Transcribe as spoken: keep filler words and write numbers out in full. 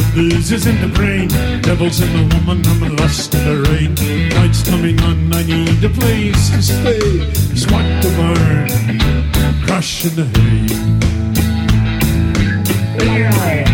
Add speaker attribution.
Speaker 1: Bruises in the brain, devils in the woman, I'm a lust in the rain. Night's coming on, I need a place to stay. Swat the burn, crush in the hay.